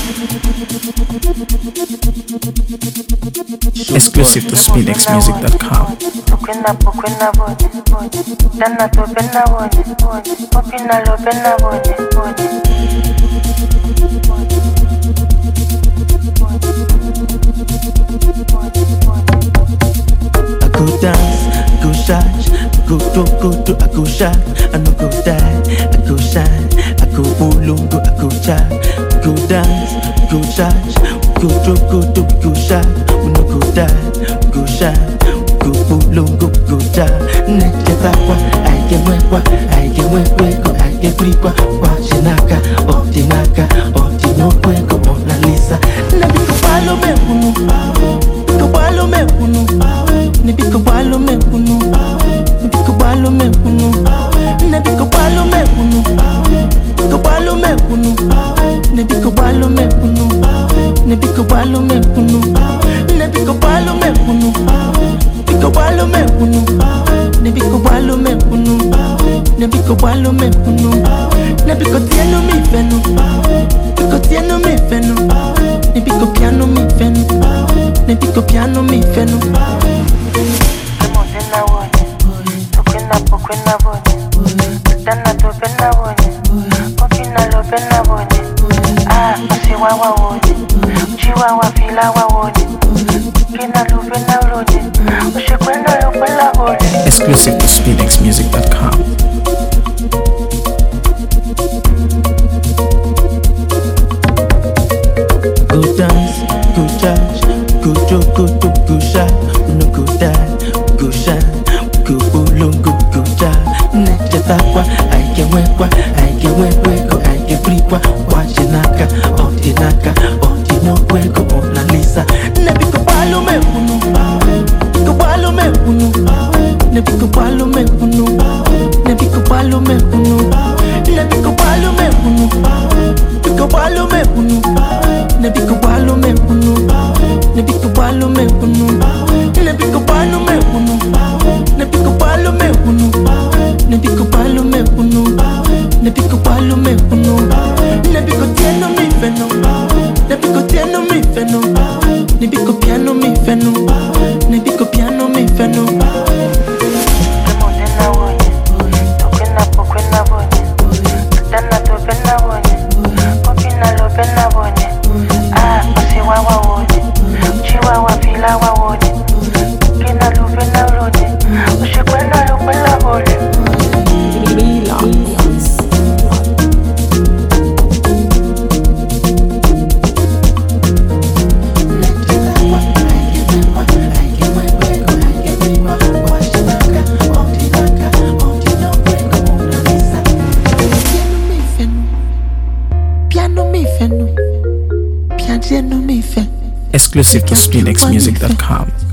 Exclusive to SpinXmusic.com. I go dance, I go shine, I go shine, I no go die, I go shine, I go ulungu, I go shine, I go dance, go shine, go shine, we no go die, go shine, go ulungu, go shine. Next takwa, I get wekwa, I get frikwa, wachinaka, otinaka, otinokweko, Mona Lisa. Nebi kubalo me kunu, kubalo me kunu. Nebi kubalo me kunu, nebi kubalo me kunu, nebi kubalo me kunu, kubalo me kunu, nebi kubalo me kunu, nebi kubalo me kunu, nebi kubalo me kunu, kubalo me kunu, nebi kubalo me kunu, nebi kubalo me kunu, nebi kotieno mi fenu, kotieno mi fenu, nebi kopiano mi fenu, nebi kopiano mi fenu. Exclusive to SpinXmusic.com. Go dance, go charge, go joke, go shine, we no go die, go shine, go ulungu, go shine. Next takwa, I get wekwa, I get frikwa, wachinaka, otinaka, otinokweko, Mona Lisa. Nebi kubalo me kunu, kubalo me kunu, nebi kubalo me kunu, nebi kubalo me kunu, nebi kubalo me kunu, kubalo me kunu. Nebi kubalo me kunu, nebi kubalo me kunu, nebi kubalo me kunu, nebi kubalo me kunu, nebi kubalo me kunu, nebi kubalo me kunu, nebi kotieno mi fenu, nebi kotieno mi fenu, nebi kopiano mi fenu, nebi kopiano mi fenu. Exclusive to SpinXmusic.com.